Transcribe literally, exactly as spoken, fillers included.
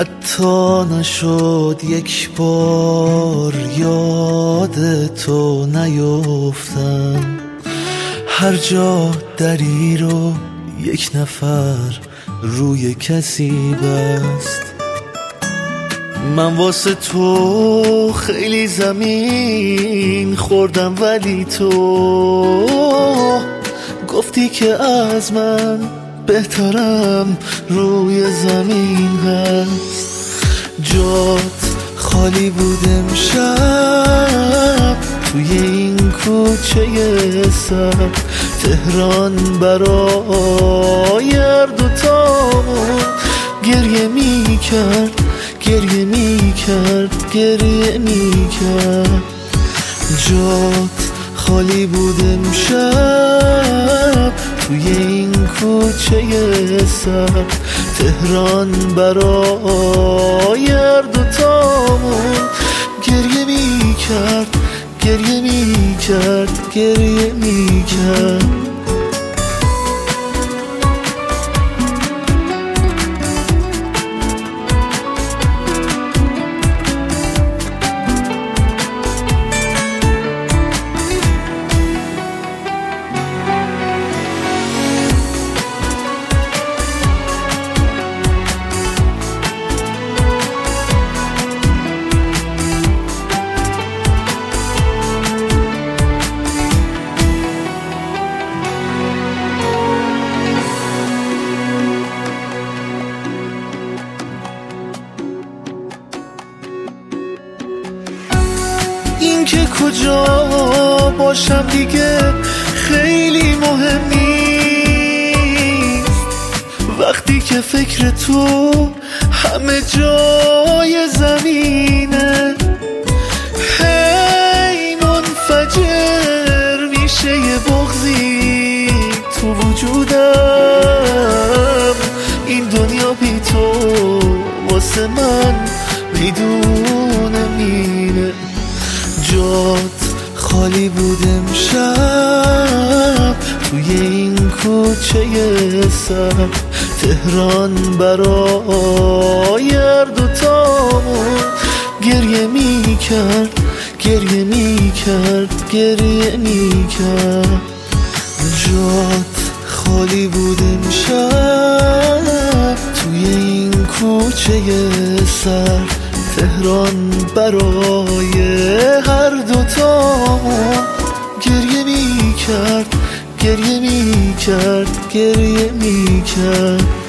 حتی نشد یک بار یاد تو نیفتم، هر جا دری رو یک نفر روی کسی بست. من واسه تو خیلی زمین خوردم، ولی تو گفتی که از من بهترم روی زمین هست. جات خالی بود امشب توی این کوچه سر تهران، برای هر دوتامون گریه می کرد گریه می کرد گریه می کرد. جات خالی بود امشب توی این کوچه سر تهران، برای هر دوتامون گریه می کرد گریه می کرد گریه می کرد. این که کجا باشم دیگه خیلی مهم نیست، وقتی که فکر تو همه جای زمینه. هی منفجر میشه یه بغضی تو وجودم، این دنیا بی تو واسه من بدون مینه. جات خالی بود امشب توی این کوچه سر تهران، برای هر دوتامون گریه می کرد گریه می کرد گریه می کرد. جات خالی بود امشب توی این کوچه سر تهران، برای هر دوتامون گریه می کرد گریه می کرد گریه می کرد.